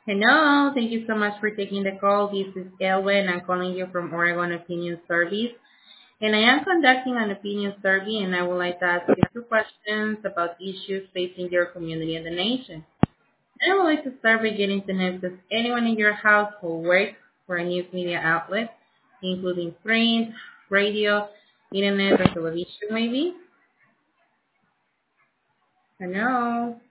Hello, thank you so much for taking the call. This is Elwin. I'm calling you from Oregon Opinion Service. And I am conducting an opinion survey and I would like to ask you two questions about issues facing your community and the nation. I would like to start by getting to know if there's anyone in your household works for a news media outlet, including print, radio, internet, or television maybe. Hello.